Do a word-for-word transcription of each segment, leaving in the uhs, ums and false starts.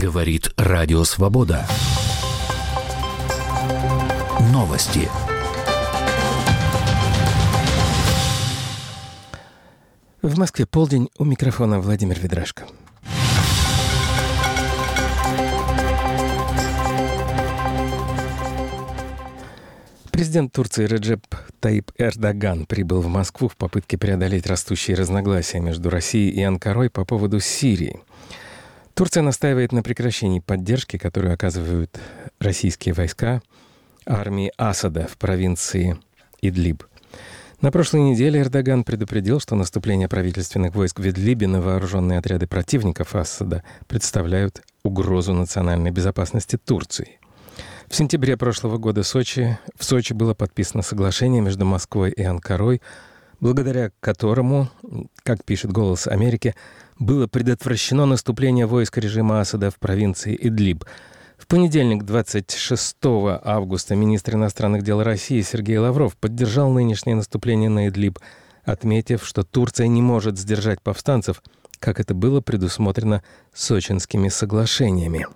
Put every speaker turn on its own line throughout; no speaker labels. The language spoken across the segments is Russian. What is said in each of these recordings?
Говорит Радио Свобода. Новости.
В Москве полдень, у микрофона Владимир Ведрашко. Президент Турции Реджеп Таyyip Эрдоган прибыл в Москву в попытке преодолеть растущие разногласия между Россией и Анкарой по поводу Сирии. Турция настаивает на прекращении поддержки, которую оказывают российские войска армии Асада в провинции Идлиб. На прошлой неделе Эрдоган предупредил, что наступление правительственных войск в Идлибе на вооруженные отряды противников Асада представляют угрозу национальной безопасности Турции. В сентябре прошлого года Сочи, в Сочи было подписано соглашение между Москвой и Анкарой, благодаря которому, как пишет «Голос Америки», было предотвращено наступление войск режима Асада в провинции Идлиб. В понедельник, двадцать шестого августа, министр иностранных дел России Сергей Лавров поддержал нынешнее наступление на Идлиб, отметив, что Турция не может сдержать повстанцев, как это было предусмотрено Сочинскими соглашениями.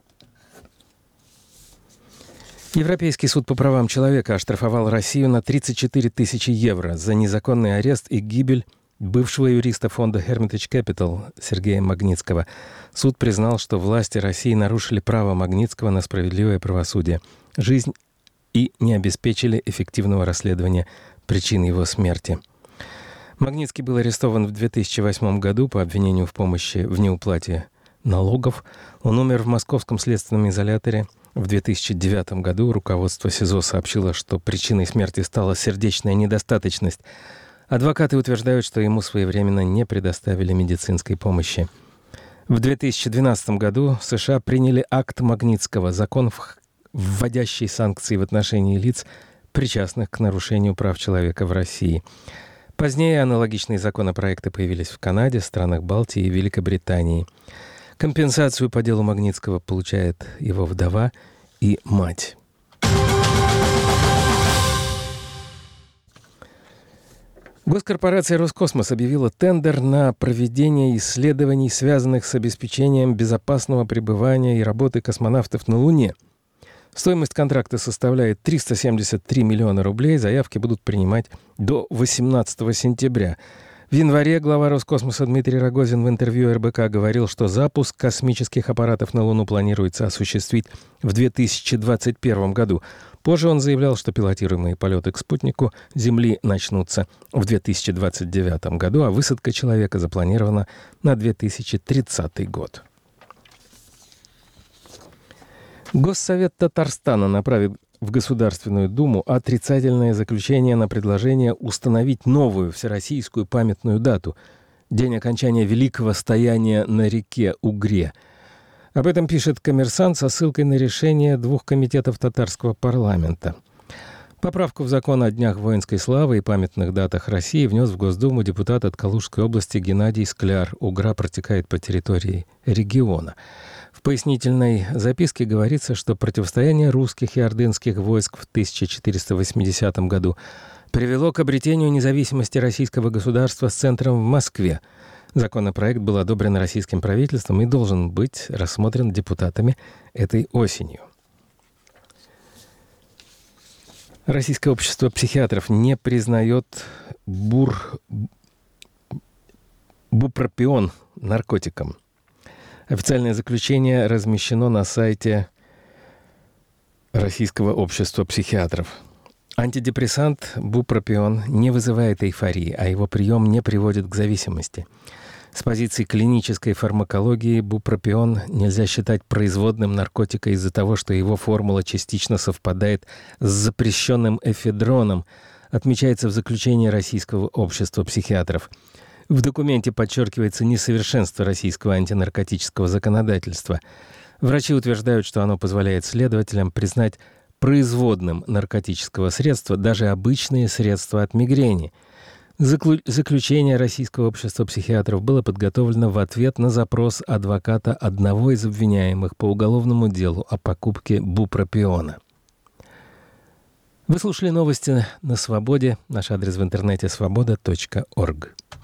Европейский суд по правам человека оштрафовал Россию на тридцать четыре тысячи евро за незаконный арест и гибель бывшего юриста фонда Hermitage Capital Сергея Магнитского. Суд признал, что власти России нарушили право Магнитского на справедливое правосудие, жизнь и не обеспечили эффективного расследования причин его смерти. Магнитский был арестован в две тысячи восьмом году по обвинению в помощи в неуплате налогов. Он умер в московском следственном изоляторе. В две тысячи девятом году руководство СИЗО сообщило, что причиной смерти стала сердечная недостаточность. Адвокаты утверждают, что ему своевременно не предоставили медицинской помощи. В две тысячи двенадцатом году США приняли акт Магнитского, закон, вводящий санкции в отношении лиц, причастных к нарушению прав человека в России. Позднее аналогичные законопроекты появились в Канаде, странах Балтии и Великобритании. Компенсацию по делу Магнитского получает его вдова и мать. Госкорпорация «Роскосмос» объявила тендер на проведение исследований, связанных с обеспечением безопасного пребывания и работы космонавтов на Луне. Стоимость контракта составляет триста семьдесят три миллиона рублей. Заявки будут принимать до восемнадцатого сентября. В январе глава Роскосмоса Дмитрий Рогозин в интервью эр бэ ка говорил, что запуск космических аппаратов на Луну планируется осуществить в две тысячи двадцать первом году. Позже он заявлял, что пилотируемые полеты к спутнику Земли начнутся в две тысячи двадцать девятом году, а высадка человека запланирована на две тысячи тридцатый год. Госсовет Татарстана направит в Государственную Думу отрицательное заключение на предложение установить новую всероссийскую памятную дату – день окончания великого стояния на реке Угре. Об этом пишет «Коммерсант» со ссылкой на решение двух комитетов татарского парламента. Поправку в закон о Днях воинской славы и памятных датах России внес в Госдуму депутат от Калужской области Геннадий Скляр. Угра протекает по территории региона. В пояснительной записке говорится, что противостояние русских и ордынских войск в тысяча четыреста восьмидесятом году привело к обретению независимости российского государства с центром в Москве. Законопроект был одобрен российским правительством и должен быть рассмотрен депутатами этой осенью. Российское общество психиатров не признает бур... бупропион наркотиком. Официальное заключение размещено на сайте Российского общества психиатров. Антидепрессант бупропион не вызывает эйфории, а его прием не приводит к зависимости. С позиции клинической фармакологии бупропион нельзя считать производным наркотика из-за того, что его формула частично совпадает с запрещенным эфедроном, отмечается в заключении Российского общества психиатров. В документе подчеркивается несовершенство российского антинаркотического законодательства. Врачи утверждают, что оно позволяет следователям признать производным наркотического средства даже обычные средства от мигрени. Заклю... Заключение Российского общества психиатров было подготовлено в ответ на запрос адвоката одного из обвиняемых по уголовному делу о покупке бупропиона. Вы слушали новости на Свободе. Наш адрес в интернете свобода точка орг.